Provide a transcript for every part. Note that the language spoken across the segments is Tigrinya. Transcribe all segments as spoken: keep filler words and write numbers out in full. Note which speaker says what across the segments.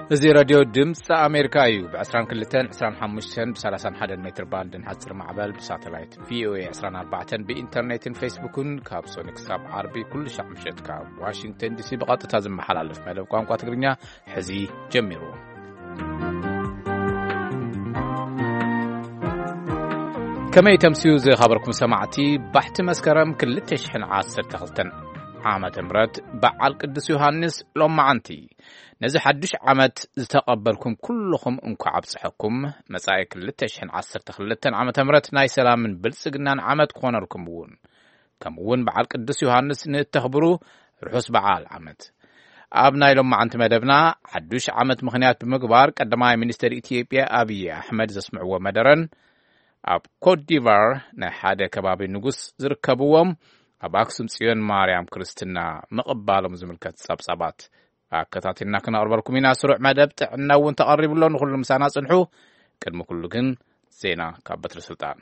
Speaker 1: እዚ راديو ድምጽ ኣሜሪካ እዩ ب22 25 31 ሜትር ባንድ ንሓጽር ማዕበል ብሳተላይት V O A عشرين أربعة ብኢንተርኔትን ፌስቡክን ካብ ሶኒክ ሳብ ዓርቢ ኩሉ ሻዕ ምሽት ካብ ዋሽንግተን ዲሲ ብቐጥታ ዝመሓላለፍ መደብ ቋንቋ ትግርኛ ሕዚ ጀሚሩ ከመይ ተምሲዩ ዝኸበርኩም ሰማዕቲ ባሕቲ መስከረም ክልተ ሽሕን ዓሰርተ ክልተን ዓመተ ምህረት በዓል ቅዱስ ዮሐንስ ሎማዓንቲ ነዚ ሓድሽ ዓመት ዝተቐበልኩም ኩልኹም እንኳዕ ኣብጽሐኩም መጻኢ ክልተ ሽሕን ዓሰርተ ክልተን ዓመተ ምህረት ናይ ሰላምን ብልጽግናን ዓመት ክኾነልኩም እውን ከምኡውን በዓል ቅዱስ ዮሐንስ ንተኽብሩ ርሑስ በዓል ዓመት ኣብ ናይ ሎማዓንቲ መደብና ሓድሽ ዓመት ምኽንያት ብምግባር ቀዳማይ ሚኒስትር ኢትዮጵያ አብይ አሕመድ ዘስምዕዎ መደረን ኣብ ኮት ዲቫር ናይ ሓደ ከባቢ ንጉስ ዝርከብዎም ኣብ ኣክሱም ጽዮን ማርያም ክርስትና ምቕባሎም ዝምልከት ጸብጻባት ኣከታቲልና ክነቕርበልኩም ኢና ስሩዕ መደብ ጥዕና እውን ተቐሪብሎ ንኹሉ ምሳና ጽንሑ ቅድሚ ኩሉ ግን ዜና ካብ በትሪ ስልጣን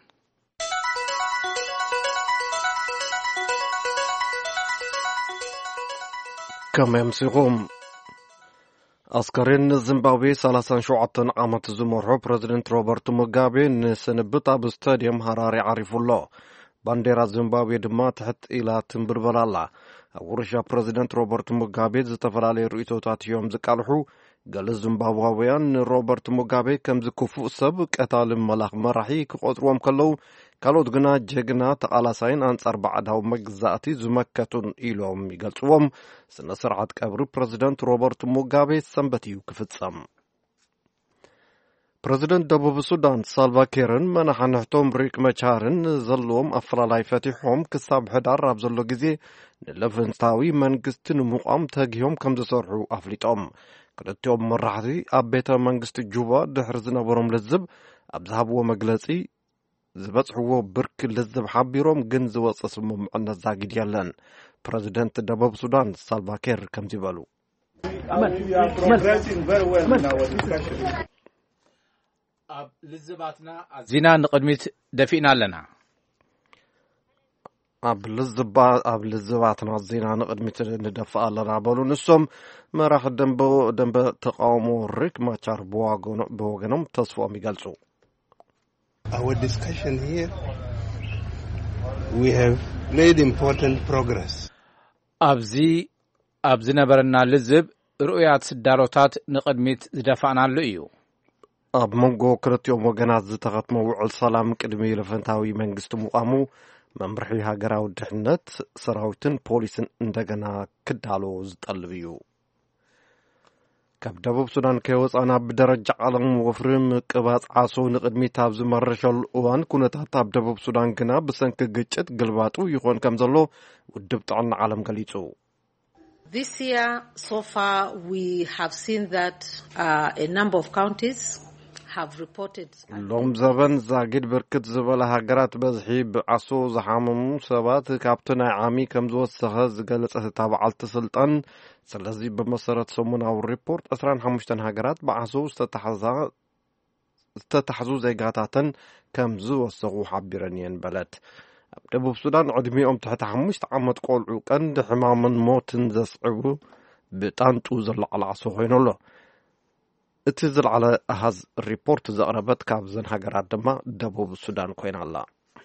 Speaker 2: ከመይ ምሲኹም አስከሬን ዚምባብዌ ሰላሳ ወሸውዓተ ዓመት ዝመርሖ ፕሬዚደንት ሮበርት ሙጋቤ ንስንብት ኣብ ስታዲየም ሃራሪ ዓሪፉሎ ባንዴራ ዚምባብዌ ድማ ትሕት ኢላ ትንብልበላላ ኣብ ውርሻ ፕሬዚደንት ሮበርት ሙጋቤ ዝተፈላለዩ ርእይቶታት እዮም ዝቃልሑ ገለ ዚምባብዋውያን ሮበርት ሙጋቤ ከም ዝክፉእ ሰብ ቀታሊ መላኽ መራሒ ክቆጥርዎም ከለው ካልኦት ግና ጀግና ተቓላሳይን አንጻር ባዕዳዊ መግዛእቲ ዝመከቱን ኢሎም ይገልጽዎም ስነ ስርዓት ቀብሪ ፕሬዚደንት ሮበርት ሙጋቤ ሰንበት እዩ ክፍጸም ፕሬዚደንት ደቡብ ሱዳን ሳልቫኪርን መናሕንሕቶም ሪክ መቻርን ዘለዎም ኣፈላላይ ፈቲሖም ክሳብ ሕዳር ኣብ ዘሎ ግዜ ንለፈንታዊ መንግስቲ ንምቋም ተግዮም ከም ዝሰርሑ ኣፍሊጦም ክልቲኦም መራሕቲ ኣብ ቤተ መንግስቲ ጁባ ድሕሪ ዝነበሮም ልዝብ ኣብ ዝሃብዎ መግለጺ ዝበጽሕዎ ብርኪ ልዝብ ሓቢሮም ግን ዝወፅእ ስምምዕነት ዛጊድ የለን ፕሬዚደንት ደቡብ ሱዳን ሳልቫኪር ከም ዝበሉ
Speaker 1: ኣብ ልዝባትና ዚና ንቅድሚት ደፊእና ኣለና
Speaker 2: ኣብ ልዝባ ኣብ ልዝባትና ዜና ንቅድሚት ንደፍእ ኣለና በሉ ንሶም መራሒ ደንበ ደንበ ተቃውሞ ሪክ ማቻር ብወገኖም ተስፎም ይገልጹ
Speaker 3: Our discussion here we have made important progress
Speaker 1: ኣብዚ ኣብዚ ነበረና ልዝብ ሩእያት ስዳሮታት ንቅድሚት ዝደፋእናሉ እዩ
Speaker 2: ኣብ መንጎ ክልቲኦም ወገናት ዝተኸትመ ውዕል ሰላም ቅድሚ ለፈንታዊ መንግስቲ ምቋሙ መምርሒ ሃገራዊ ድሕነት ሰራዊትን ፖሊስን እንደገና ክዳሎ ዝጠልብ እዩ ካብ ደቡብ ሱዳን ከወፃና ብደረጃ ዓለም ወፍርም ቅባጽ ዓሶ ንቅድሚት ኣብ ዝመረሸሉ እዋን ኩነታት ኣብ ደቡብ ሱዳን ግና ብሰንኪ ግጭት ግልባጡ ይኾን ከም ዘሎ ውድብ ጥዕና ዓለም ገሊጹ
Speaker 4: This year so far we have seen that uh, a number of counties have reported
Speaker 2: ሎም ዘበን ዛጊድ ብርክት ዝበለ ሃገራት በዝሒ ብዓሶ ዝሓመሙ ሰባት ካብቲ ናይ ዓሚ ከም ዝወሰኸ ዝገለጸት እታ በዓልቲ ስልጣን ስለዚ ብመሰረት ሰሙናዊ ሪፖርት عشرين وخمسة ሃገራት ብዓሶ ዝተታሕዙ ዜጋታትን ከም ዝወሰኹ ሓቢረን እየን በለት ኣብ ደቡብ ሱዳን ዕድሚኦም ትሕቲ ሓሙሽተ ዓመት ቆልዑ ቀንዲ ሕማምን ሞትን ዘስዕቡ ብጣንጡ ዝለዓለ ዓሶ ኮይኑሎ እቲ ዝለዓለ ኣሃዝ ሪፖርት ዘቕረበት ካብ ዘን ሃገራት ድማ ደቡብ ሱዳን ኮይና ኣላ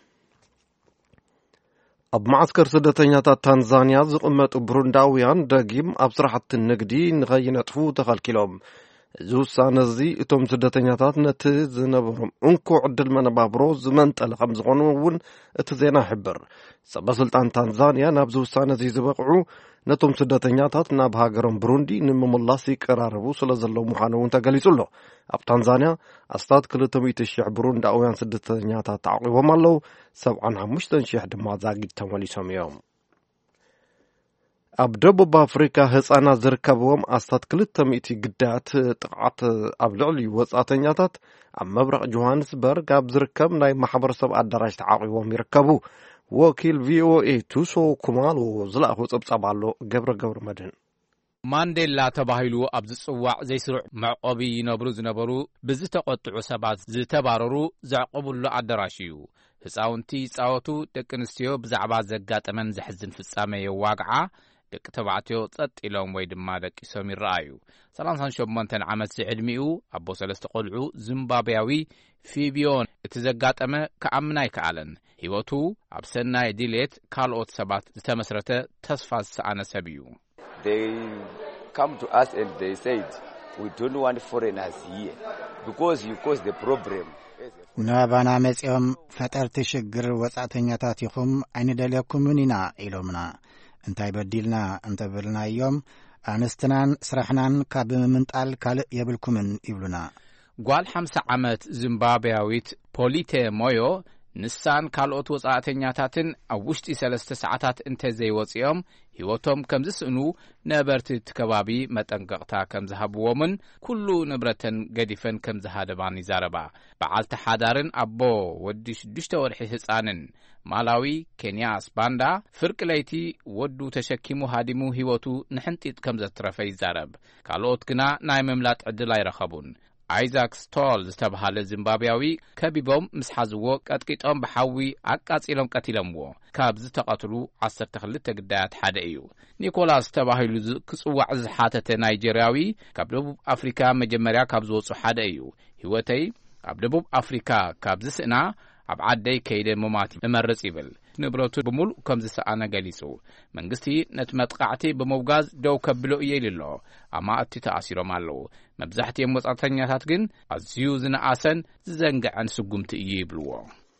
Speaker 2: ኣብ ማዕስከር ስደተኛታት ታንዛንያ ዝቕመጡ ብሩንዳውያን ደጊም ኣብ ስራሕቲ ንግዲ ንኸይነጥፉ ተኸልኪሎም እዚ ውሳነ እዚ እቶም ስደተኛታት ነቲ ዝነበሮም እንኩ ዕድል መነባብሮ ዝመንጠለ ከም ዝኾኑ እውን እቲ ዜና ይሕብር ሰበስልጣን ታንዛንያ ናብዚ ውሳነ እዚ ዝበቕዑ ነቶም ስደተኛታት ናብ ሃገሮም ብሩንዲ ንምምላስ ይቀራረቡ ስለ ዘለዉ ምዃኑ እውን ተገሊጹ ኣሎ ኣብ ታንዛንያ ኣስታት ክልተ ሚእቲ ሽሕ ብሩንዳውያን ስደተኛታት ተዓቂቦም ኣለዉ ሰብዓ ሓሙሽተ ሽሕ ድማ ዛጊድ ተመሊሶም እዮም ኣብ ደቡብ ኣፍሪካ ህፃናት ዝርከብዎም ኣስታት ክልተ ሚእቲ ግዳያት ጥቕዓት ኣብ ልዕሊ ወጻእተኛታት ኣብ መብረቕ ጆሃንስበርግ ኣብ ዝርከብ ናይ ማሕበረሰብ ኣዳራሽ ተዓቂቦም ይርከቡ ወኪል V O A ቱሶ ኩማሎ ዝለኣኹ ጸብጻብ ኣሎ ገብረ ገብረ መድህን
Speaker 1: ማንዴላ ተባሂሉ ኣብ ዝጽዋዕ ዘይስሩዕ መዕቆቢ ይነብሩ ዝነበሩ ብዝተቆጥዑ ሰባት ዝተባረሩ ዘዕቆቡሉ ኣዳራሽ እዩ ህፃውንቲ ይጻወቱ ደቂ ኣንስትዮ ብዛዕባ ዘጋጠመን ዘሕዝን ፍጻመ የዋግዓ ደቂ ተባዕትዮ ጸጥ ኢሎም ወይ ድማ ደቂሶም ይረኣዩ። ሰላሳ ወሸሞንተ ዓመት ዝዕድሚኡ ኣቦ ሰለስተ ቆልዑ ዚምባብያዊ ፊቢዮን እቲ ዘጋጠመ ከኣምና ይከኣለን። ህይወቱ ኣብ ሰናይ ድሌት ካልኦት ሰባት ዝተመስረተ ተስፋ ዝሰኣነ ሰብ እዩ።
Speaker 5: They come to us and they said we don't want foreigners here because you cause the problem.
Speaker 6: ናባና መጽኦም ፈጠርቲ ሽግር ወጻእተኛታት ይኹም ኣይንደልየኩምን ኢና ኢሎምና እንታይ በዲልና እንተብልናዮም ኣንስትናን ስራሕናን ካብ ምምንጣል ካልእ የብልኩምን ይብሉና።
Speaker 1: ጓል ሃምሳ ዓመት ዚምባብያዊት ፖሊቴ ሞዮ ንሳን ካልኦት ወጻእተኛታትን ኣብ ውሽጢ ሰለስተ ሰዓታት እንተዘይወጽኦም ህይወቶም ከም ዝስእኑ ነበርቲ ከባቢ መጠንቀቕታ ከም ዝሃብዎምን ኩሉ ንብረተን ገዲፈን ከም ዝሃደባን ይዛረባ። በዓልቲ ሓዳርን ኣቦ ወዲ ሽዱሽተ ወርሒ ህፃንን ማላዊ ኬንያስ ባንዳ ፍርቂ ለይቲ ወዱ ተሸኪሙ ሃዲሙ ህይወቱ ንሕንጢጥ ከም ዘትረፈ ይዛረብ። ካልኦት ግና ናይ መምላጥ ዕድል ኣይረኸቡን። አይዛክ ስቶል ዝተባሃለ ዚምባብያዊ ከቢቦም ምስ ሓዝዎ ቀጥቂጦም ብሓዊ ኣቃጺሎም ቀቲሎምዎ። ካብ ዝተቐትሉ ዓሰርተ ክልተ ግዳያት ሓደ እዩ። ኒኮላስ ተባሂሉ ክጽዋዕ ዝሓተተ ናይጀርያዊ ካብ ደቡብ ኣፍሪካ መጀመርያ ካብ ዝወጹ ሓደ እዩ። ህይወተይ ኣብ ደቡብ ኣፍሪካ ካብ ዝስእና ኣብ ዓደይ ከይደ መማቲ እመርጽ ይብል። ንብረቱ ብምሉእ ከም ዝሰኣነ ገሊጹ መንግስቲ ነቲ መጥቃዕቲ ብመውጋዝ ደው ከብሎ እየ ኢሉ ኣማእቲ ተኣሲሮም ኣለዉ። መብዛሕትኦም ወጻእተኛታት ግን ኣዝዩ ዝነኣሰን ዝዘንግዐን ስጉምቲ እዩ ይብልዎ።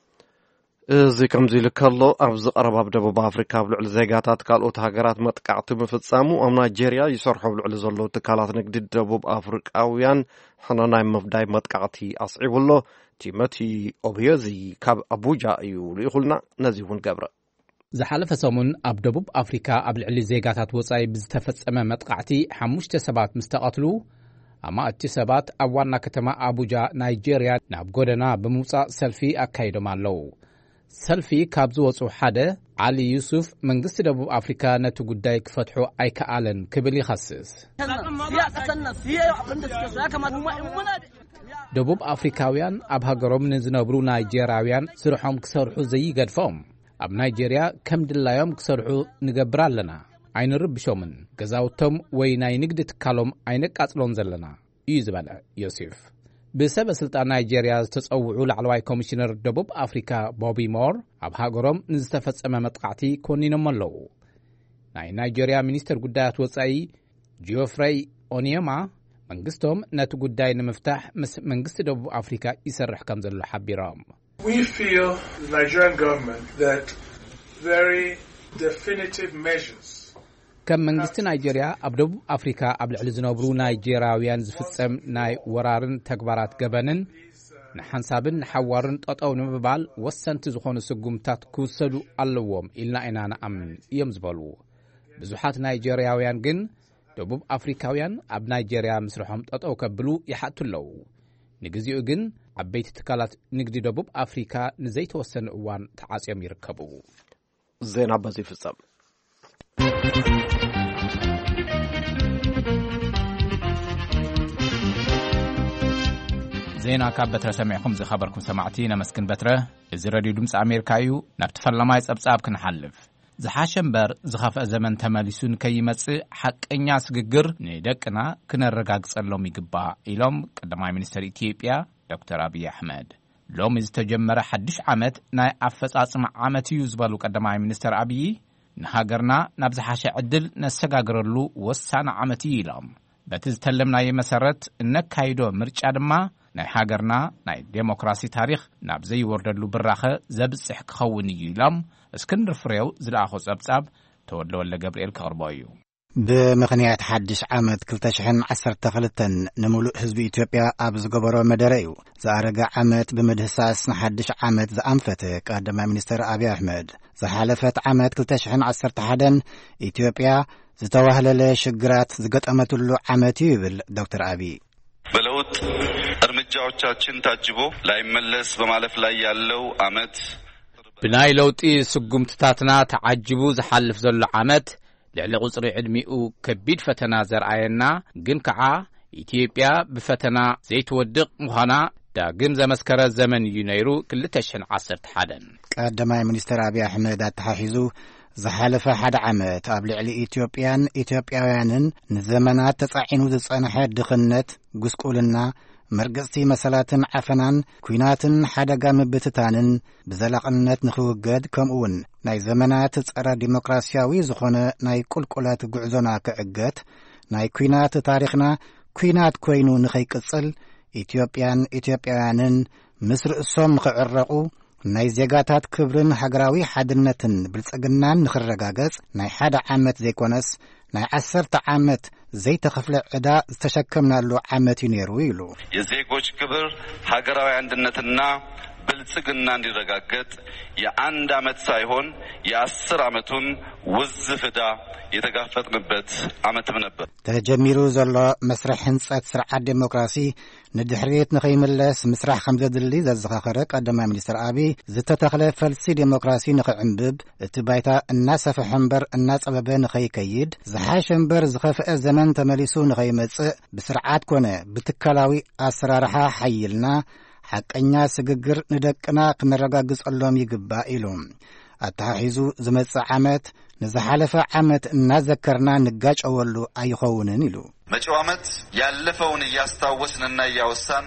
Speaker 2: እዚ ከምዚ ኢሉ ከሎ ኣብዚ ቀረባ ኣብ ደቡብ ኣፍሪካ ኣብ ልዕሊ ዜጋታት ካልኦት ሃገራት መጥቃዕቲ ምፍጻሙ ኣብ ናይጀርያ ይሰርሑ ልዕሊ ዘለዉ ትካላት ንግዲ ደቡብ ኣፍሪቃውያን ሓናናይ መፍዳይ መጥቃዕቲ ኣስዒቡሎ። ቲሞቲ ኦብዮዚ ካብ ኣቡጃ እዩ ልኢኹልና ነዚ እውን ገብረ
Speaker 1: ዝሓለፈ ሰሙን ኣብ ደቡብ ኣፍሪካ ኣብ ልዕሊ ዜጋታት ወጻኢ ብዝተፈጸመ መጥቃዕቲ ሓሙሽተ ሰባት ምስ ተቐትሉ ኣማእቲ ሰባት ኣብ ዋና ከተማ ኣቡጃ ናይጀርያ ናብ ጎደና ብምውጻእ ሰልፊ ኣካይዶም ኣለዉ። ሰልፊ ካብ ዝወጹ ሓደ ዓሊ ዩሱፍ መንግስቲ ደቡብ ኣፍሪካ ነቲ ጉዳይ ክፈትሖ ኣይከኣለን ክብል ይኸስስ። ደቡብ ኣፍሪካውያን ኣብ ሃገሮም ንዝነብሩ ናይጀርያውያን ስርሖም ክሰርሑ ዘይገድፎም ኣብ ናይጀርያ ከም ድላዮም ክሰርሑ ንገብር ኣለና። ኣይንርብሾምን ገዛውቶም ወይ ናይ ንግዲ ትካሎም ኣይነቃጽሎም ዘለና እዩ ዝበለ ዮሴፍ። ብሰበ ስልጣን ናይጀርያ ዝተጸውዑ ላዕለዋይ ኮሚሽነር ደቡብ ኣፍሪካ ቦቢ ሞር ኣብ ሃገሮም ንዝተፈጸመ መጥቃዕቲ ኮኒኖም ኣለዉ። ናይ ናይጀርያ ሚኒስትር ጉዳያት ወጻኢ ጂኦፍሬይ ኦኒየማ መንግስቶም ነቲ ጉዳይ ንምፍታሕ ምስ መንግስቲ ደቡብ ኣፍሪካ ይሰርሕ ከም ዘሎ ሓቢሮም
Speaker 7: We feel the Nigerian government that very definitive measures
Speaker 1: ከም መንግስቲ ናይጀርያ ኣብ ደቡብ ኣፍሪካ ኣብ ልዕሊ ዝነብሩ ናይጀርያውያን ዝፍጸም ናይ ወራርን ተግባራት ገበንን ንሓንሳብን ንሓዋርን ጠጠው ንምባል ወሰንቲ ዝኾኑ ስጉምታት ክውሰዱ ኣለዎም ኢልና ኢና ንኣምን እዮም ዝበሉ። ብዙሓት ናይጀርያውያን ግን ደቡብ ኣፍሪካውያን ኣብ ናይጀርያ ምስርሖም ጠጠው ከብሉ ይሓቱ ኣለዉ። ንግዚኡ ግን ዓበይቲ ትካላት ንግዲ ደቡብ ኣፍሪካ ንዘይተወሰነ እዋን ተዓጽዮም ይርከቡ።
Speaker 2: ዜና በዚ ፍጸም።
Speaker 1: ዜና ካብ በትረ ሰሚዕኩም ዝኸበርኩም ሰማዕቲ ነመስግን በትረ። እዚ ሬድዮ ድምፂ ኣሜሪካ እዩ። ናብቲ ፈላማይ ጸብጻብ ክንሓልፍ ዝሓሸ እምበር ዝኸፍአ ዘመን ተመሊሱን ከይመጽእ ሓቀኛ ስግግር ንደቅና ክነረጋግጸሎም ይግባእ ኢሎም ቀዳማይ ሚኒስትር ኢትዮጵያ ዶክተር አብይ አሕመድ። ሎሚ ዝተጀመረ ሓድሽ ዓመት ናይ ኣፈጻጽማ ዓመት እዩ ዝበሉ ቀዳማይ ሚኒስትር አብይ ንሃገርና ናብ ዝሓሸ ዕድል ነሰጋግረሉ ወሳነ ዓመት እዩ ኢሎም። በቲ ዝተለምናዮ መሰረት እነካይዶ ምርጫ ድማ ናይ ሃገርና ናይ ዴሞክራሲ ታሪኽ ናብ ዘይወርደሉ ብራኸ ዘብጽሕ ክኸውን እዩ ኢሎም እስክንድር ፍሬው ዝለኣኾ ጸብጻብ ተወልደ ገብርኤል ከቕርቦ እዩ።
Speaker 6: ብምኽንያት ሓድሽ ዓመት ክልተ ሽሕን ዓሰርተ ክልተን ንሙሉእ ህዝቢ ኢትዮጵያ ኣብ ዝገበሮ መደረ እዩ ዝኣረገ ዓመት ብመድህሳስ ንሓድሽ ዓመት ዝኣንፈተ ቀዳማይ ሚኒስትር አብይ አሕመድ ዝሓለፈት ዓመት ክልተ ሽሕን ዓሰርተ ሓደን ኢትዮጵያ ዝተዋህለለ ሽግራት ዝገጠመትሉ ዓመት እዩ ይብል ዶክተር አብይ።
Speaker 8: በለውጥ እርምጃዎቻችን ታጅቦ ላይመለስ በማለፍ ላይ ያለው ዓመት
Speaker 1: ብናይ ለውጢ ስጉምትታትና ተዓጅቡ ዝሓልፍ ዘሎ ዓመት ልዕሊ ቁጽሪ ዕድሚኡ ከቢድ ፈተና ዘርአየና ግን ከዓ ኢትዮጵያ ብፈተና ዘይትወድቕ ምዃና ዳግም ዘመስከረ ዘመን እዩ ነይሩ ክልተ ሽሕን ዓሰርተ ሓደን።
Speaker 6: ቀዳማይ ሚኒስትር አብይ አሕመድ ኣተሓሒዙ ዝሓለፈ ሓደ ዓመት ኣብ ልዕሊ ኢትዮጵያን ኢትዮጵያውያንን ንዘመናት ተጻዒኑ ዝጸንሐ ድኽነት ጉስቁልና መርገጽቲ መሰላትን ዓፈናን ኩናትን ሓደጋ ምብትታንን ብዘላቕነት ንኽውገድ ከምኡውን ናይ ዘመናት ጸረ ዲሞክራስያዊ ዝኾነ ናይ ቁልቁለት ጉዕዞና ክዕገት ናይ ኩናት ታሪኽና ኩናት ኮይኑ ንኸይቅጽል ኢትዮጵያን ኢትዮጵያውያንን ምስ ርእሶም ክዕረቑ ናይ ዜጋታት ክብርን ሃገራዊ ሓድነትን ብልጽግናን ንኽረጋገጽ ናይ ሓደ ዓመት ዘይኮነስ ናይ ዓሰርተ ዓመት ዘይተኸፍለ ዕዳ ዝተሸከምናሉ ዓመት እዩ ነይሩ ኢሉ
Speaker 8: የዜጎች ክብር ሃገራዊ አንድነትና ብልጽግና እንዲረጋገጥ የአንድ ዓመት ሳይሆን የአስር ዓመቱን ውዝፍ ዕዳ የተጋፈጥንበት ዓመትም ነበር።
Speaker 6: ተጀሚሩ ዘሎ መስርሕ ህንጸት ስርዓት ዴሞክራሲ ንድሕሪት ንኸይምለስ ምስራሕ ከም ዘድሊ ዘዘኻኸረ ቀዳማይ ሚኒስትር አብይ ዝተተኽለ ፈልሲ ዴሞክራሲ ንኽዕንብብ እቲ ባይታ እናሰፍሐ እምበር እናጸበበ ንኸይከይድ ዝሓሸ እምበር ዝኸፍአ ዘመን ተመሊሱ ንኸይመጽእ ብስርዓት ኮነ ብትካላዊ ኣሰራርሓ ሓይልና ሓቀኛ ስግግር ንደቅና ክንረጋግጸሎም ይግባእ ኢሉ ኣተሓሒዙ ዝመጽእ ዓመት ንዝሓለፈ ዓመት እናዘከርና ንጋጨወሉ ኣይኸውንን ኢሉ
Speaker 8: መጪው ዓመት ያለፈውን እያስታወስንና እያወሳን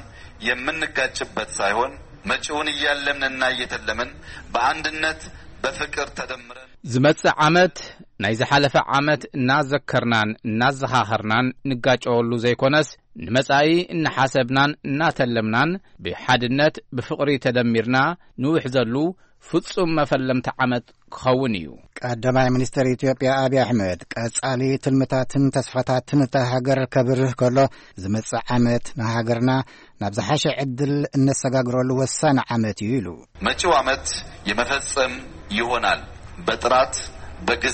Speaker 8: የምንጋጭበት ሳይሆን መጪውን እያለምንና እየተለምን በአንድነት በፍቅር ተደምረን
Speaker 1: ዝመጽእ ዓመት ናይ ዝሓለፈ ዓመት እናዘከርናን እናዘኻኸርናን ንጋጨወሉ ዘይኮነስ ንመጻኢ እናሓሰብናን እናተለምናን ብሓድነት ብፍቕሪ ተደሚርና ንውሕ ዘሉ ፍጹም መፈለምቲ ዓመት ክኸውን እዩ።
Speaker 6: ቀዳማይ ሚኒስትር ኢትዮጵያ አብይ አሕመድ ቀጻሊ ትልምታትን ተስፋታትን እታ ሃገር ከብርህ ከሎ ዝመጽእ ዓመት ንሃገርና ናብ ዝሓሸ ዕድል እነሰጋግረሉ ወሳኒ ዓመት እዩ ኢሉ
Speaker 8: መጪው ዓመት የመፈጸም ይሆናል በጥራት በጊዜ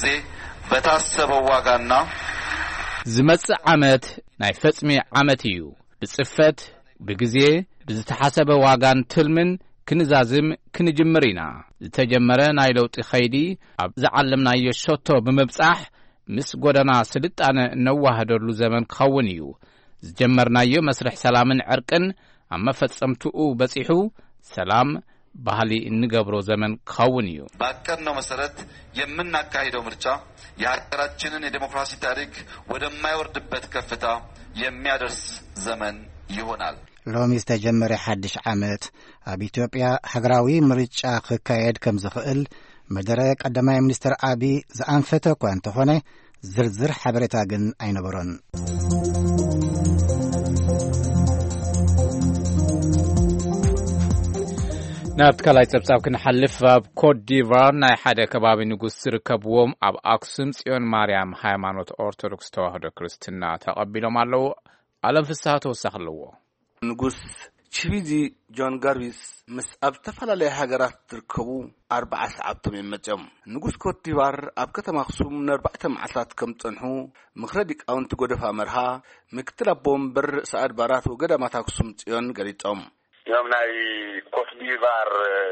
Speaker 8: በታሰበው ዋጋና
Speaker 1: ዝመጽእ ዓመት ናይ ፈጽሚ ዓመት እዩ ብጽፈት ብጊዜ ብዝተሓሰበ ዋጋን ትልምን ክንዛዝም ክንጅምር ኢና ዝተጀመረ ናይ ለውጢ ኸይዲ ኣብ ዝዓለምናዮ ሸቶ ብምብጻሕ ምስ ጎደና ስልጣነ ነዋህደሉ ዘመን ክኸውን እዩ ዝጀመርናዮ መስርሕ ሰላምን ዕርቅን ኣብ መፈጸምትኡ በጺሑ ሰላም ባህሊ እንገብሮ ዘመን ክኸውን እዩ
Speaker 8: ባቀድነው መሰረት የምናካሂደው ምርጫ የሀገራችንን የዲሞክራሲ ታሪክ ወደማይወርድበት ከፍታ የሚያደርስ ዘመን ይሆናል
Speaker 6: ሎሚ ዝተጀመረ ሓድሽ ዓመት ኣብ ኢትዮጵያ ሃገራዊ ምርጫ ክካየድ ከም ዝኽእል መደረ ቀዳማይ ሚኒስትር አብይ ዝኣንፈተ እኳ እንተኾነ ዝርዝር ሓበሬታ ግን ኣይነበሮን
Speaker 1: ናብቲ ካልኣይ ጸብጻብ ክንሓልፍ ኣብ ኮት ዲቫር ናይ ሓደ ከባቢ ንጉስ ዝርከብዎም ኣብ ኣክሱም ጽዮን ማርያም ሃይማኖት ኦርቶዶክስ ተዋህዶ ክርስትና ተቐቢሎም ኣለዉ ዓለም ፍስሓ ተወሳኺ ኣለዎ
Speaker 9: ንጉስ ቺቪዚ ጆን ጋርቪስ ምስ ኣብ ዝተፈላለዩ ሃገራት ዝርከቡ ኣርባዓ ሰዓብቶም ይመጽኦም ንጉስ ኮት ዲቫር ኣብ ከተማ ኣክሱም ንኣርባዕተ መዓልታት ከም ጸንሑ ምክረ ዲቃውንቲ ጎደፋ መርሃ ምክትል ኣቦወንበር ርእሰ ኣድባራት ወገዳማት ኣክሱም ጽዮን ገሊጾም
Speaker 10: يوم ناي كوت ديفار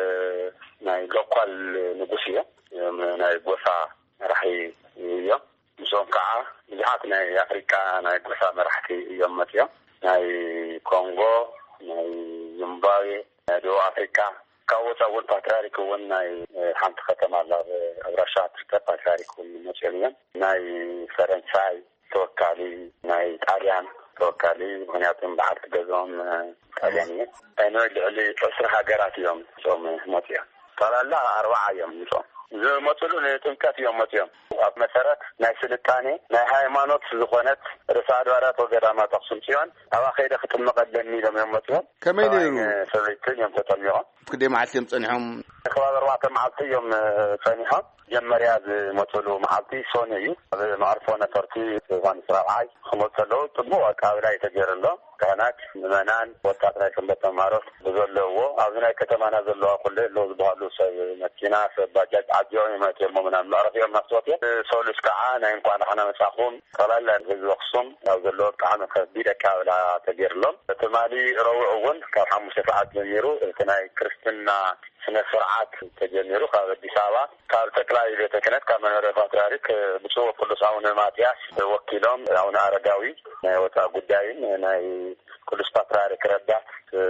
Speaker 10: ناي لوكال نغوسيا يوم ناي غوسا راحي يوم نسون كعا جهات ناي افريكا ناي غوسا راحتي يوم ماتيا ناي كونغو ناي زيمبابوي دو افريكا كاوتا ون باتريك ون ناي حنت ختم على ابرشات باتريك ون ماتيا ناي فرنساي توكالي ناي طاليان توكالي مغنياتهم بعد جزون يعني أنا اللي أسرح حاجات يوم يوم ماتيا طلع لا أربعة يوم يوم زي ما تقولون تنكت يوم ماتيا مثلا ناس الثاني نهاية ما نقص زخانات رسالة ورات وقدامات تقسم شيئا أو خير ختم مقدمي يوم يوم ماتيا
Speaker 9: كمان يوم
Speaker 10: سويتين يوم تطلعوا
Speaker 9: كده معلم صنعهم
Speaker 10: إخوان أربعة معلتي يوم صنعهم جمريا مطلو معلتي صنعي معرفونا تركي وان سراعي خمسة طبوا كاولاي تجرلو كانت منان وتاطراي كمبت معروف بزلوا أبناء كتمانا زلوا كل لوز بهالو سوي مكينة باجات عجيون ما تيمو منان معرف يوم نصوتي سولش كعانة يمكن أنا مساقون قال لا الجزء خصم أو زلوا كعانة كبيرة كاولا تجرلو تمالي روعون كحمو شفاعات جميرو تناي كريستنا سنة سرعات تجميرو كاب الدسابة كاب تكلاي بيتكنت كمان رفاترارك بسوء كل ساون ماتياس وكيلهم أو نارجاوي وتا قداين ناي ቅዱስ ፓትርያርክ ረዳት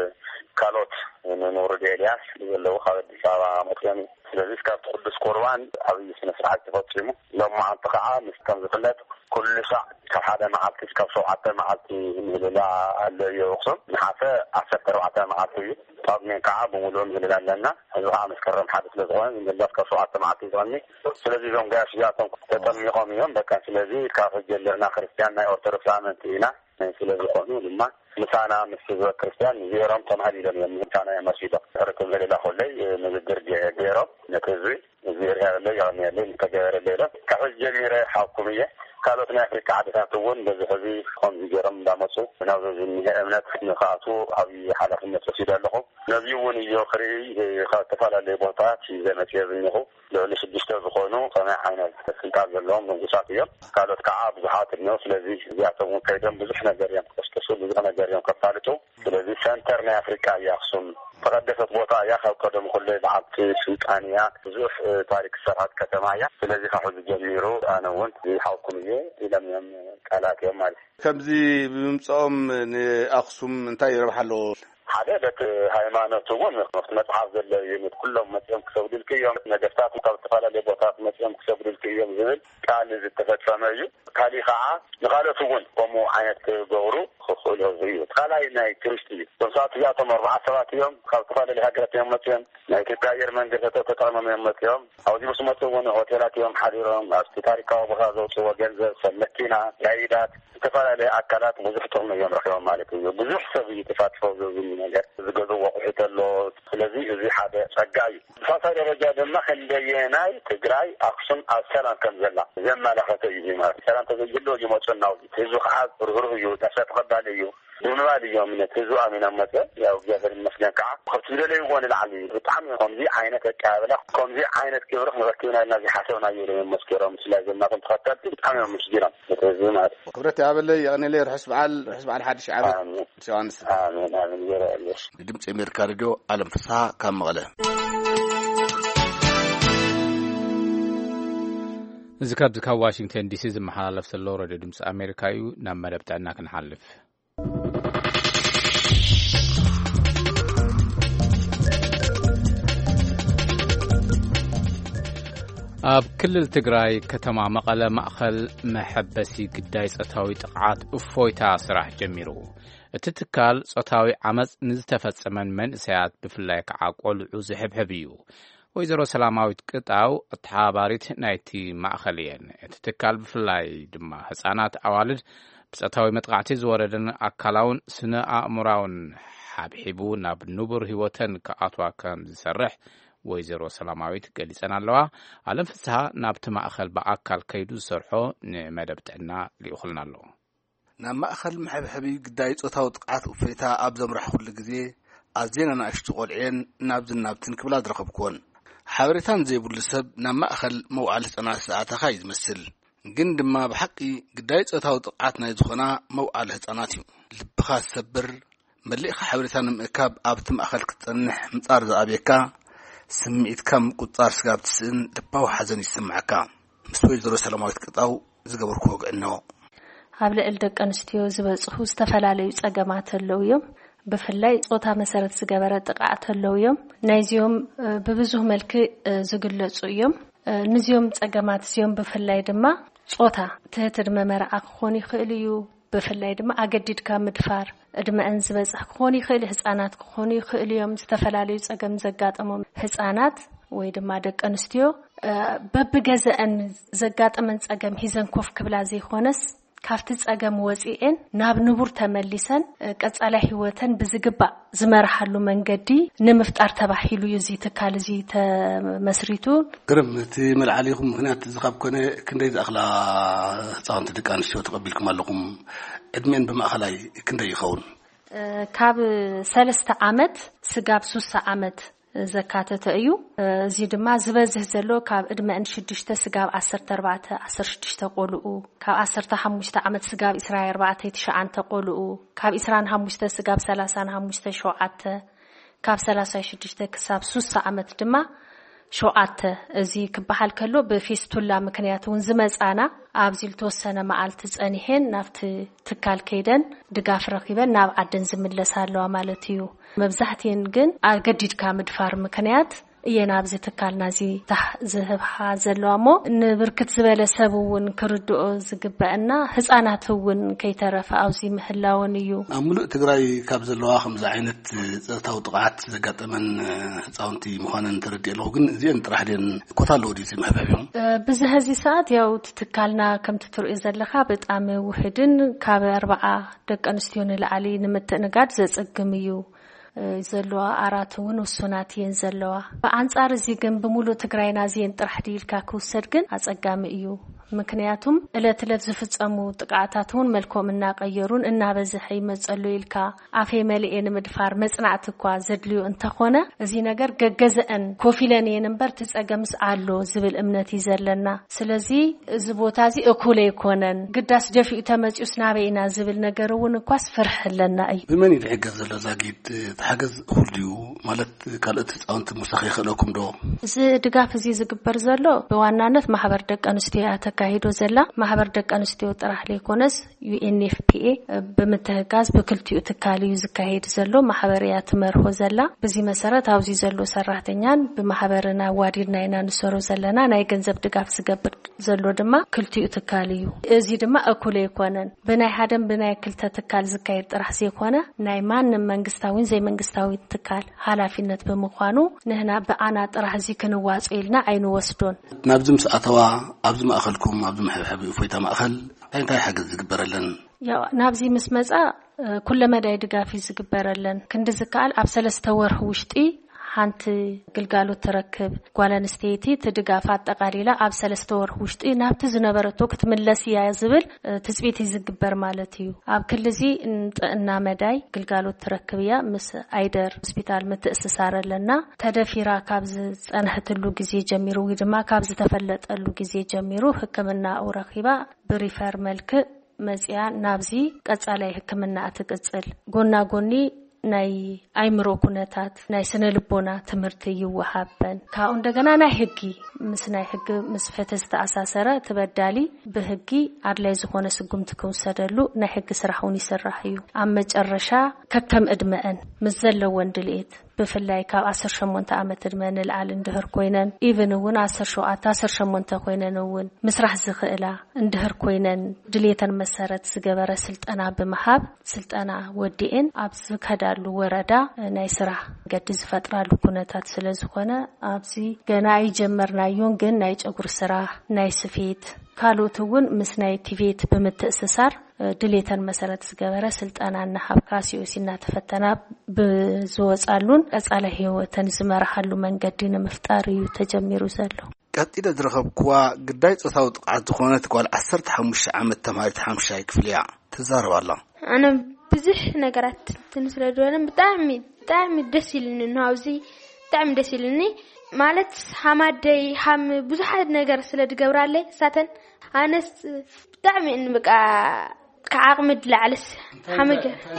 Speaker 10: ካልኦት ንውረድ ኤልያስ ዘለዉ ካብ አዲስ አበባ መፅኦም ስለዚህ ካብ ቅዱስ ቁርባን ዓብይ ስነ ስርዓት ተፈፂሙ ሎማዓንቲ ከዓ ምስ ከም ዝፍለጥ ኩሉ ሰዕ ካብ ሓደ መዓልቲ እስካብ ሸውዓተ መዓልቲ ምህልላ ኣሎ እዩ ኣክሱም ንሓሰ ዓሰርተ ኣርባዕተ መዓልቲ እዩ ጳጉሜን ከዓ ብምሉእ ምህልላ ኣለና እዚ ከዓ መስከረም ሓደ ስለ ዝኾነ ምህልላ እስካብ ሸውዓተ መዓልቲ ይኾኒ ስለዚ እዞም ጋሽ እዚኣቶም ተጠሚቖም እዮም በቃ ስለዚ ካብ ሕጂ ኣለና ክርስቲያን ናይ ኦርቶዶክስ ኣመንቲ ኢና ስለዝኾኑ ድማ ምሳና ምስ ህዝበ ክርስቲያን ዜሮም ተማሂሎም እዮም ምሳና የመሲዶ ርክብ ዘለላ ኮለይ ንግግር ገይሮም ነቲ ህዝቢ እዚ ርያለ ያኔለ ተገበረ ሌላ ካብ ሕጂ ጀሚረ ሓኩም እየ ካልኦት ናይ ኣፍሪካ ዓድታት እውን በዚ ሕዚ ከምዚ ገይሮም እንዳመፁ ናብ ዝኒሀ እምነት ንክኣቱ ዓብዪ ሓላፍነት ወሲዱ ኣለኹ ነዚ እውን እዮ ክርኢ ካብ ዝተፈላለዩ ቦታታት ዘመፅየ ዝኒኹ ልዕሊ ሽዱሽተ ዝኾኑ ከመይ ዓይነት ስልጣን ዘለዎም ንጉሳት እዮም ካልኦት ከዓ ብዙሓት እኒሆ ስለዚ እዚኣቶም እውን ከይዶም ብዙሕ ነገር እዮም ከስከሱ ብዙሕ ነገር እዮም ከፋልጡ ስለዚ ሰንተር ናይ ኣፍሪካ እያ ኣክሱም ተቀደሰት ቦታ እያ ካብ ቀደም ኩሉ በዓልቲ ስልጣን እያ ብዙሕ ታሪክ ዝሰርሓት ከተማ እያ ስለዚ ካብ ሕዚ ጀሚሩ ኣነ እውን ይሓውኩም እየ ኢሎም እዮም ቃላት እዮም ማለት
Speaker 9: ከምዚ ብምምፅኦም ንኣክሱም እንታይ ይረብሓ ኣለዎ ሓደ በት ሃይማኖት እውን መፅሓፍ ዘሎ እዩ ኩሎም መፅኦም ክሰግዱልክ እዮም ነገስታት ካብ ዝተፈላለዩ ቦታታት መፅኦም ክሰግዱልክ እዮም ዝብል ቃል ዝተፈፀመ እዩ ካሊእ ከዓ ንካልኦት እውን ከምኡ ዓይነት ክገብሩ ክኽእሉ እዩ ካልኣይ ናይ ቱሪስት እዩ ብዛት እዚኣቶም ኣርባዓ ሰባት እዮም ካብ ዝተፈላለዩ ሃገራት እዮም መፅኦም ናይ ኢትዮጵያ ኣየር መንገዲ ተጠቒሞም እዮም መፅኦም ኣብዚ ምስ መፁ እውን ሆቴላት እዮም ሓዲሮም ኣብቲ ታሪካዊ ቦታ ዘውፅዎ ገንዘብ ሰብ መኪና ጋይዳት ዝተፈላለዩ ኣካላት ብዙሕ ጥቕሚ እዮም ረኪቦም ማለት እዩ ብዙሕ ሰብ እዩ ተሳትፎ ዝብል ነገር ዝገዝኡ ኣቑሑት ኣሎ ስለዚ እዚ ሓደ ፀጋ እዩ ብሳሳይ ደረጃ ድማ ክንደየናይ ትግራይ ኣክሱም ኣብ ሰላም ከም ዘላ ዘመላኸተ እዩ ማለት ሰላም ተዘይሉ ይመፁ ናውዚ ህዝቡ ከዓ ርህሩህ እዩ ተስፋ ተቐባሊ እዩ ብምባል እዮም ነቲ ህዝቡ ኣሚኖም መፀ ያው እግዚአብሔር ይመስገን ከዓ ካብቲ ዝደለይዎ ንላዕሊ ብጣዕሚ ከምዚ ዓይነት ኣቀባብላ ከምዚ ዓይነት ክብሪ ክንረክብና ኢልና ዝሓሰብና እዩ ኢሎም መስኪሮም ስለዘናኹም ተኸተልቲ ብጣዕሚ እዮም መስጊሮም ነቲ ህዝቢ ማለት ክብረት ያበለይ የቕኒለይ ርሑስ በዓል ርሑስ በዓል ሓድሽ ዓመት ዮሃንስ
Speaker 10: ኣሜን ኣሜን ይረአልሽ
Speaker 9: ድምፂ ኣሜሪካ ሬድዮ ዓለም ፍስሓ ካብ መቐለ
Speaker 1: እዚ ካብዚ ካብ ዋሽንግተን ዲሲ ዝመሓላለፍ ዘሎ ሬድዮ ድምፂ ኣሜሪካ እዩ ናብ መደብ ጥዕና ክንሓልፍ ኣብ ክልል ትግራይ ከተማ መቐለ ማእኸል መሐበሲ ግዳይ ጾታዊ ጥቕዓት እፎይታ ስራሕ ጀሚሩ እቲ ትካል ጾታዊ ዓመፅ ንዝተፈጸመን መንእሰያት ብፍላይ ከዓ ቆልዑ ዝሕብሕብ እዩ ወይዘሮ ሰላማዊት ቅጣው እተሓባሪት ናይቲ ማእኸል እየን እቲ ትካል ብፍላይ ድማ ህፃናት ኣዋልድ ብጾታዊ መጥቃዕቲ ዝወረደን ኣካላውን ስነ ኣእምራውን ሓብሒቡ ናብ ንቡር ህይወተን ከኣትዋ ከም ዝሰርሕ ወይዘሮ ሰላማዊት ገሊጸን ኣለዋ ዓለም ፍስሓ ናብቲ ማእኸል ብኣካል ከይዱ ዝሰርሖ ንመደብ ጥዕና ሊኡኽልና ኣሎ
Speaker 9: ናብ ማእኸል መሕብሕቢ ግዳይ ጾታዊ ጥቕዓት እፎይታ ኣብ ዘምራሕ ኩሉ ግዜ ኣዝየን ኣናእሽቱ ቆልዕን ናብዝን ናብትን ክብላ ዝረኸብክዎን ሓበሬታን ዘይብሉ ሰብ ናብ ማእኸል መውዓል ህፃናት ዝኣተኻ እዩ ዝመስል ግን ድማ ብሓቂ ግዳይ ጾታዊ ጥቕዓት ናይ ዝኾና መውዓል ህፃናት እዩ ልብኻ ዝሰብር መሊእኻ ሓበሬታ ንምእካብ ኣብቲ ማእኸል ክትጸንሕ ምጻር ዝኣብየካ ስምዒትካ ምቁጻር ስጋብ ትስእን ልባዊ ሓዘን ይስምዓካ ምስ ወይዘሮ ሰላማዊት ቅጣው ዝገበርክዎ ግዕኖ
Speaker 11: ኣብ ልዕሊ ደቂ ኣንስትዮ ዝበፅሑ ዝተፈላለዩ ፀገማት ኣለው እዮም ብፍላይ ጾታ መሰረት ዝገበረ ጥቃዓት ኣለው እዮም ናይዚኦም ብብዙሕ መልክዕ ዝግለጹ እዮም ንዚኦም ፀገማት እዚኦም ብፍላይ ድማ ጾታ ትህት ዕድመ መርዓ ክኾን ይኽእል እዩ ብፍላይ ድማ ኣገዲድካ ምድፋር ዕድመአን ዝበፅሕ ክኾን ይኽእል ህፃናት ክኾኑ ይኽእል እዮም ዝተፈላለዩ ፀገም ዘጋጠሞም ህፃናት ወይ ድማ ደቂ ኣንስትዮ በብገዘአን ዘጋጠመን ፀገም ሂዘን ኮፍ ክብላ ዘይኾነስ ካብቲ ፀገም ወፂአን ናብ ንቡር ተመሊሰን ቀጻላይ ህይወተን ብዝግባእ ዝመርሓሉ መንገዲ ንምፍጣር ተባሂሉ እዚ ትካል እዚ ተመስሪቱ
Speaker 9: ግርም እቲ መልዓሊኹም ምክንያት ዝኻብ ኮነ ክንደይ ዝኣኽላ ህፃውንቲ ደቂ ኣንስትዮ ተቐቢልኩም ኣለኹም ዕድሜን ብማእኸላይ ክንደይ ይኸውን
Speaker 11: ካብ ሰለስተ ዓመት ስጋብ ሱሳ ዓመት ዘካተተ እዩ እዚ ድማ ዝበዝሕ ዘሎ ካብ ዕድመን ሽዱሽተ ስጋብ ዓሰርተ ኣርባዕተ ዓሰርተ ሽዱሽተ ቆልዑ ካብ ዓሰርተ ሓሙሽተ ዓመት ስጋብ ዒስራ ኣርባዕተ ትሽዓተ ቆልዑ ካብ ዒስራ ሓሙሽተ ስጋብ ሰላሳ ሓሙሽተ ሸውዓተ ካብ ሰላሳ ሽዱሽተ ክሳብ ሱሳ ዓመት ድማ ሸውዓተ እዚ ክበሃል ከሎ በፌስቱላ ምክንያቱን ዝመጻና ኣብዚል ተወሰነ መዓልቲ ጸኒሄን ናፍቲ ትካል ከይደን ድጋፍ ረኺበን ናብ ዓደን ዝምለሳለዋ ማለት እዩ መብዛሕትየን ግን ኣገዲድካ ምድፋር ምክንያት እየና ኣብዚ ትካልና እዚ ዝህብሓ ዘለዋሞ ንብርክት ዝበለ ሰብውን ክርድኦ ዝግበአና ህፃናትውን ከይተረፈ ኣብዚ ምህላውን እዩ
Speaker 9: ኣብ ሙሉእ ትግራይ ካብ ዘለዋ ከምዛ ዓይነት ፀጥታዊ ጥቃዓት ዘጋጠመን ህፃውንቲ ምዃነን ተረዲእለሁ ግን እዚአን ጥራሕ ደን ኮታሎ ዲዚ መሕበቢዮም
Speaker 11: ብዝህዚ ሰዓት ያው ትካልና ከምቲ ትርእዩ ዘለኻ ብጣዕሚ ውሕድን ካብ ኣርባዓ ደቂ ኣንስትዮ ንላዕሊ ንምትእንጋድ ዘጸግም እዩ ዘለዋ ኣራቱን ወሱናት የን ዘለዋ በአንጻር እዚ ግን ብሙሉ ትግራይና ዚን ጥራሕ ዲልካ ክውሰድ ግን አጸጋሚ እዩ ምክንያቱም እለት እለት ዝፍጸሙ ጥቃዓታቱን መልኮም እናቀየሩን እናበዝሕ ይመጸሉ ኢልካ አፌ መልኤን ምድፋር መጽናዕት እኳ ዘድልዩ እንተኾነ እዚ ነገር ገገዘን ኮፊለን የንበር ትጸገምስ አሎ ዝብል እምነት ይዘለና ስለዚ እዚ ቦታ እዚ እኩለ ይኮነን ግዳስ ደፊኡ ተመጽዩስ ናበይና ዝብል ነገርውን እኳስ ፍርሕለና እዩ
Speaker 9: ብመን ይሕገዝ ዘሎ ዛጊድ ተሓገዝ ሁልዩ ማለት ካልኦት ጻውንት ሙሳኺ ይኽእለኩም ዶ
Speaker 11: እዚ ድጋፍ እዚ ዝግበር ዘሎ በዋናነት ማህበር ደቂ ኣንስትዮ ተካሂዶ ዘላ ማህበር ደቂ ኣንስትዮ ጥራሕ ለይኮነስ ዩኤንኤፍፒኤ በመተጋዝ በክልቲኡ ተካሊዩ ዝካሄድ ዘሎ ማህበርያ ትመርሆ ዘላ በዚ መሰረት ኣብዚ ዘሎ ሰራሕተኛን በማህበርና ዋዲድና ኢና ንሰሮ ዘለና ናይ ገንዘብ ድጋፍ ዝገብር ዘሎ ድማ ክልቲኡ ተካሊዩ እዚ ድማ እኩለ ይኮነን በናይ ሓደም በናይ ክልተ ተካል ዝካሄድ ጥራሕ ዘይኮነ ናይ ማንም መንግስታዊን ዘይ መንግስታዊ ተካል ሓላፊነት በመዃኑ ንህና በአና ጥራሕ እዚ ክንዋጽ ኢልና አይኑ ወስዶን
Speaker 9: ናብዚ ምስኣተዋ ኣብዚ ማእኸልኩም ኣብዚ መሕብሕብ ፎይታ ማእኸል እንታይ ሓገዝ ዝግበረለን
Speaker 11: ያው ናብዚ ምስ መጻ ኩለ መዳይ ድጋፍ ዝግበረለን ክንዲ ዝካል ኣብ ሰለስተ ወርሕ ውሽጢ ሓንቲ ግልጋሎት ተረክብ ጓላንስቴቲ ተድጋፍ አጠቃሊላ ኣብ ሰለስተ ወርሕ ውሽጢ ናብቲ ዝነበረቶ ክትምለስ ያ ዝብል ትጽቢት ዝግበር ማለት እዩ ኣብ ክልዚ እንጥና መዳይ ግልጋሎት ተረክብያ ምስ አይደር ሆስፒታል ምትእስሳረለና ተደፊራ ካብ ዝጸንሕትሉ ጊዜ ጀሚሩ ወይ ድማ ካብ ዝተፈለጠሉ ጊዜ ጀሚሩ ሕክምና አውረኺባ ብሪፈር መልክ መጽያ ናብዚ ቀጻላይ ሕክምና አትቅጽል ጎና ጎኒ ናይ አይምሮ ኩነታት ናይ ስነ ልቦና ትምህርት ይወሃበን ካው እንደገና ናይ ህጊ ምስ ናይ ህጊ ምስ ፈተስ ተኣሳሰረ ተበዳሊ በህጊ አድላይ ዝኾነ ስጉምት ከውሰደሉ ናይ ህጊ ስራሕውን ይስራሕ እዩ ኣብ መጨረሻ ከከም እድመአን ምስ ዘለወን ድልኤት بفلاي كاب عشر شمونت عمت المن العالم دهر كوينن even ون عشر شوعات عشر شمونت كوينن ون مسرح زخيلة اندهر كوينن دليتن مسارات سجبر سلت أنا بمحاب سلت أنا ودين أبز كذا الوردا نايسرح قدز فترة لكونتات سلزخونة أبزي جناي جمرنا يون جن نايج أقر سراح نايسفيت كالو تون مسناي تيفيت بمتأسسار دليتن مسارات سجبر سلت أنا نحب كاسيو سينا تفتنا بزوج ألون أسأله هو تنزمر حلو من قدين مفتاري وتجمير زلو
Speaker 9: قد إذا درخب كوا قدايت أصوت قعد خونات قال عسرت حمش عمل تمارت حمش هيك فليع تزار والله
Speaker 12: أنا بزح نقرأت تنسل دولا بتعمي بتعمي دسيلني إنه عاوزي تعمي دسيلني مالت حمادي حم بزحد نقرأ سلة جبر عليه ساتن أنا بتعمي إن بقى كعقمد لعلس حمج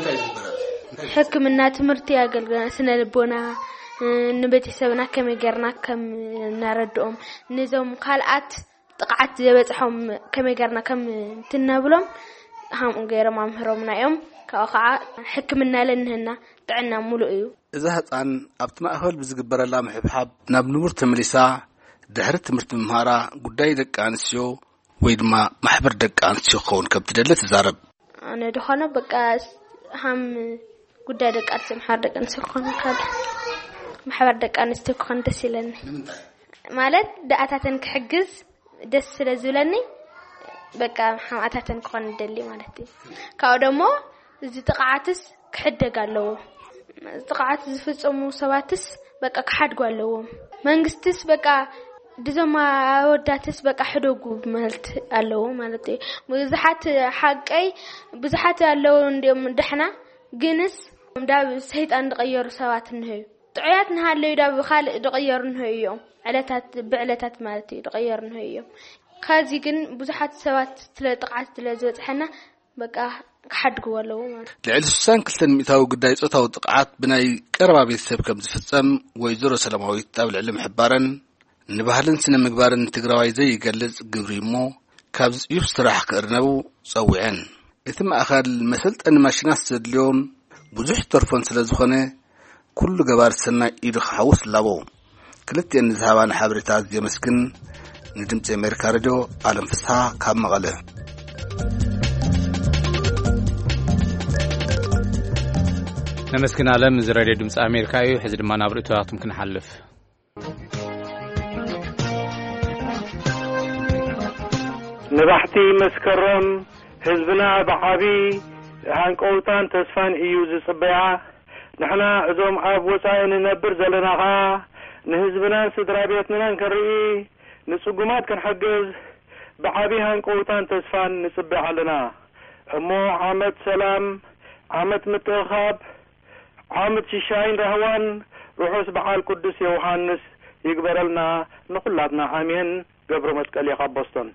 Speaker 12: حكمنا تمرتي أقل سنة لبونا نبتي سبنا كم يجرنا كم نردهم نزوم قالات تقعت زبتهم كم يجرنا كم تنابلهم هم غير ما مهرمنا يوم كأخع حكمنا لأنهن تعنا ملؤيو
Speaker 9: إذا هتان أبتما أهل بزجبر الله محبحب نبنور تمليسا دهرت مرت مهارة قداي دك أنسيو ويدما محبر دك أنسيو خون كبتدلت زارب
Speaker 12: أنا دخلنا بقى هم قداي دك أنسيو محبر دك أنسيو خون كاد محبر دك أنسيو خون تسيلني مالت دقاتن كحجز دس لزولني بقى حماتن خون دلي مالتي كاودمو زي تقعاتس كحدق له تقعات زفصمو سباتس بقى كحدق له منغستس بقى دزما وداتس بقى حدوغو مالت አለው ማለት ብዙሓት ሓቀይ ብዙሓት አለው እንደም ደህና ግንስ እንዳብ ሰይጣን እንደቀየሩ ሰባት እንሄ ጥዕያት ንሃለው ዳብ ካል ደቀየሩ እንሄ ዕለታት ብዕለታት ማለት ደቀየሩ እንሄ ከዚህ ግን ብዙሓት ሰባት ስለጥቃት ስለዝበጽሐና በቃ كحد قوله ما.
Speaker 9: لعلسان كلتن متاو قداي صوتاو تقعات بناي قربا بيتسب كم زفصم ويزور سلاموي تابع العلم حبارن ንባህልን ስነ ምግባርን ትግራዋይ ዘይገልጽ ግብሪ እሞ ካብ ጽዩፍ ስራሕ ክእርነቡ ጸውዐን እቲ ማእኸል መሰልጠኒ ማሽናት ዘድልዮም ብዙሕ ተርፎን ስለ ዝኾነ ኩሉ ገባር ሰናይ ኢድ ክሓውስ ኣለዎ ክልቲአን ዝሃባን ሓበሬታት የመስግን ንድምፂ ኣሜሪካ ሬድዮ ዓለም ፍስሓ ካብ መቐለ
Speaker 1: نمسكن عالم زرادي دمس أمريكا حزب ما نبرئ تواتم كن حلف
Speaker 13: نبحتي مسكرم حزبنا بعبي هنقوتان تسفان إيوز صبيعة نحنا عزوم عاب وسائن نبر زلناها نهزبنا سدرابيتنا نكري نسقمات كنحجز بعبي هنقوتان تسفان نصبيعة لنا أمو عامد سلام عامد متخاب عامد شيشاين رهوان روحوس بحال قدس يوحنس يقبر لنا نقلاتنا عامين قبر مسكال يخاب بوستون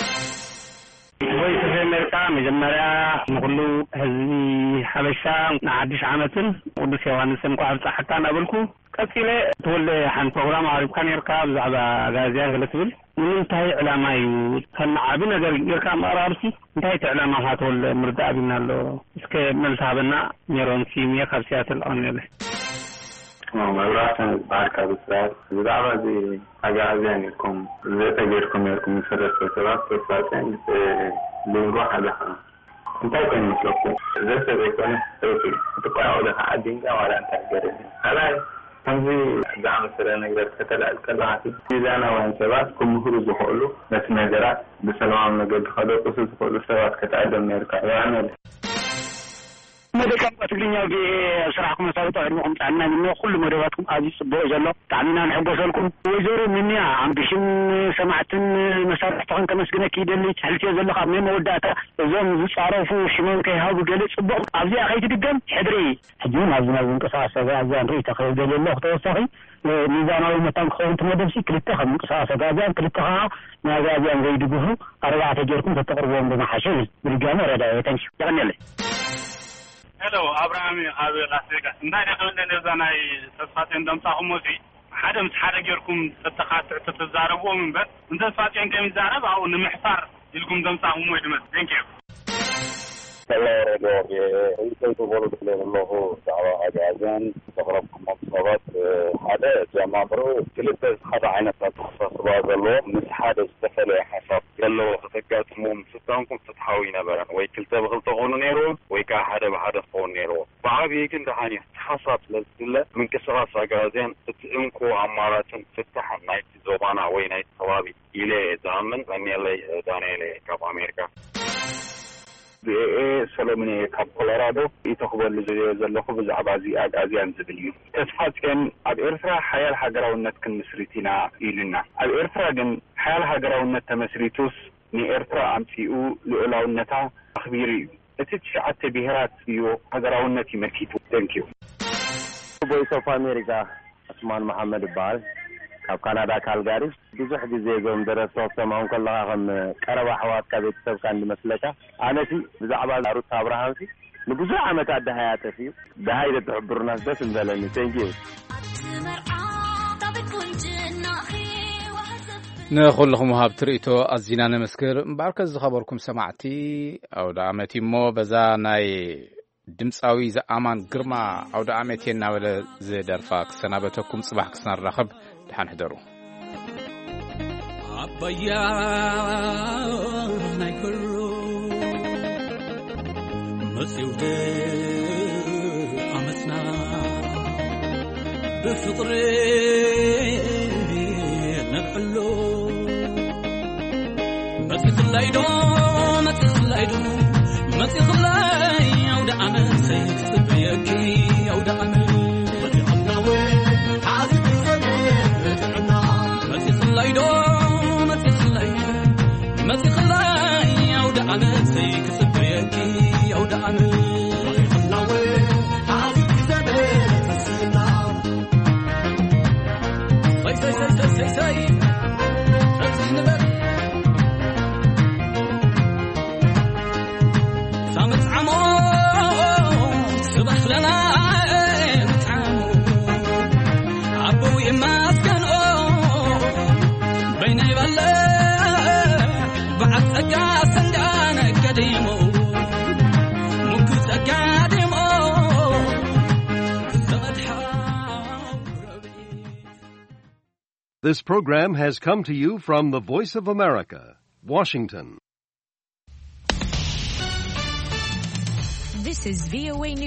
Speaker 14: ويس في أمريكا مجمرة نقولوا هذي حبشة نعديش عامتن قدس يوحنس مقابل حتى نقولكم كثيرة تقول حن برنامج عارف كان يركب زعبا غازيان غلطول منتهي علامة يو كان عابنا يركب مرارسي انتهت علامة هاتول مرداء بنا له اسك ملتابنا نيرون سيمية خمسيات الأونيل
Speaker 15: مبارك بارك بسرعة زعبا زي أجازينكم زي تجيركم يركم سرس وسرات وسراتين لنروح هذا انتهي كان مطلوب زي سبيكون توفي تقع عودها عدينك ولا انت جريني هلاي هذه دعم سرنا نقدر كتلا الكلاتي إذا أنا وانتبات كل مخرج بقوله بس نجارات بسلام نقدر خدوا قصص بقوله سوات كتعدم نركع يعني
Speaker 14: مدكم تقولين يجي شرحكم مسألة علمكم تعلمنا منه كل مريضاتكم عزيز صبوا جلوا تعلمنا نحب لكم وزوروا مني عم بشم سمعت مسألة طبعا كمسكنا كيدا اللي حلت يزل خامين موداتا زوم زعرفوا شمال كيهاو جلس صبوا عزيز أخي تدقن حدري حجون عزنا ونقصاص عزيز ريت أخي دل الله توصي ميزانه ومتان خون تمدرسي كلتها من قصاص عزيز كلتها ما عزيز زيدقوه أربعة جركم تتقربون بمحاشي بالجامعة ردا يتنشي يعني
Speaker 16: Hello, Abraham. I will ask you. Now, I don't know that I said in them some more. Hadam Hadagerkum تتخاط تتزاربوا من بعد. أنت فاتين كم زارب أو نمحصر يلكم دم some more. Thank you.
Speaker 17: الله رجوع يسوي تقولوا بكلام الله تعالى عجزان تقربكم مصابات هذا جماعة برو كلتا هذا عينة تخصص بعض الله مش هذا استفل حسب قالوا خطكات مم ستانكم تتحاوينا برا ويكلتا بغلط غون نيرو ويكا هذا بهذا فون نيرو بعابي يمكن دهاني حسب للزلة من كسرات عجزان تتأمكو عمارات تفتح نايت زوبانا وينايت ثوابي إلى زمن لأني الله دانيلي كاب أمريكا بإيه سلامني كاب كولورادو يتقبل زلخو بزعب عزي أجازيان زبليو تسحات كان عب إرثرا حيال حجرا ونتكن مسريتنا إلنا عب إرثرا جن حيال حجرا ونت مسريتوس ني إرثرا عم فيو لولا ونتا أخبيري أتتشعت بهرات فيو حجرا ونتي مركيتو thank you
Speaker 18: Voice of America اسمان محمد بال كاب كندا كالغاري بزح جزء زوم دراسات سمعون كلها هم كربا حوات كبيت سب كان مسلكة أنا في بزعبال عروس أبراهام في نبزع عمك عد حياته في بهاي تعبر ناس بس مدلني thank you
Speaker 1: نقول لكم هاب تريتو أزينا نمسكر مبارك خبركم سمعتي أو دعمتي مو بزاناي دمساوي زأمان قرما أو دعمتي ناول زي درفاك سنابتكم صباح كسنا الرخب دحان حضروا
Speaker 19: عبايا نايكرو مسيودي أمسنا بفطري نبحلو متخلايدو متخلايدو متخلاي عود عمل سيكتب يكي عود عمل متخلاوي عازب الزمن متخلايدو متخلاي متخلاي عود عمل سيكتب يكي عود عمل متخلاوي عازب الزمن سي سي سي سي سي
Speaker 20: This program has come to you from the Voice of America, Washington.
Speaker 21: This is V O A News.